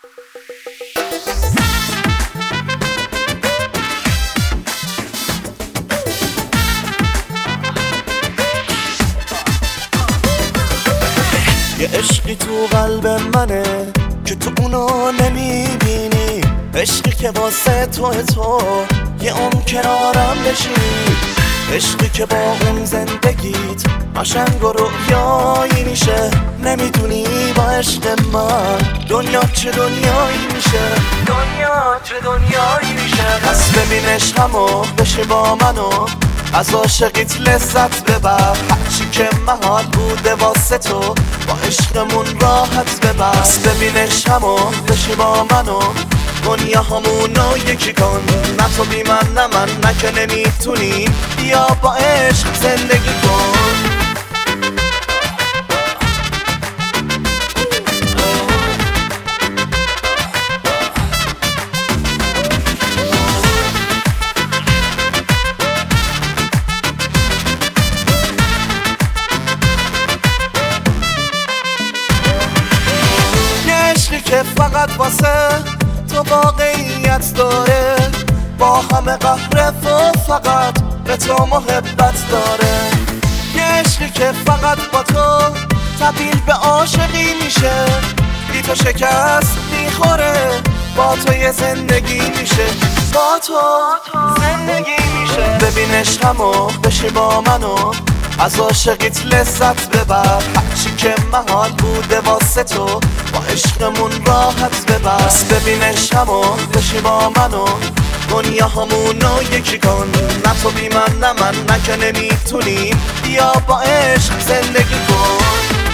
یه عشقی تو قلب منه که تو اونو نمیبینی، عشقی که واسه تو یه عمر کنارم بشینی، عشقی که با اون زندگیت قشنگ و رویایی میشه. نمیدونی با عشق من دنیا چه دنیایی میشه، دنیا چه دنیایی میشه. پس ببین عشقمو بشه با منو، از عاشقیت لذت ببر، هرچی که محال بوده واسه تو با عشقمون راحت ببر. پس ببین عشقمو بشه با منو، دنیا همونو یکی کن، نه تو بی من نه من، نه که نمیتونی، بیا با عشق زندگی کن. که فقط واسه تو واقعیت داره، با همه قهر و فقط به تو محبت داره. یه عشقی که فقط با تو تبدیل به عاشقی میشه، بی تو شکست میخوره، با تو یه زندگی میشه، با تو زندگی میشه. ببین عشقمو بشه با منو، از عاشقیت لذت ببر، هرچی که محال بوده واسه تو با عشقمون راحت ببر. پس ببین عشقمو بشی با منو، دنیا همونو یکی کن، نه تو بی من نه من، نه که نمیتونی، بیا با عشق زندگی کن.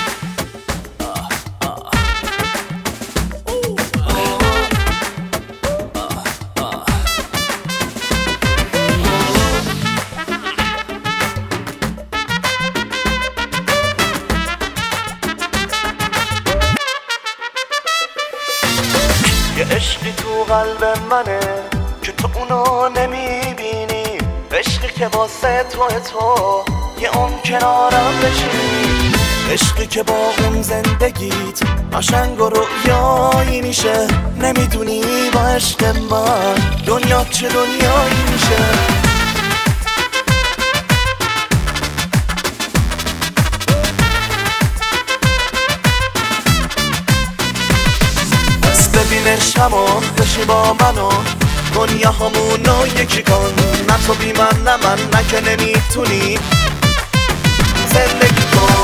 یه عشقی تو قلب منه که تو اونو نمیبینی، عشقی که واسه تو یه عمر کنارم بشینی، عشقی که با اون زندگیت قشنگ و رویایی میشه. نمیدونی با عشق من دنیا چه دنیایی میشه. ببین عشقمو بشی با منو، دنیا همونو یکی کن، نه تو بی من نه من، نه که نمیتونی زندگی کن.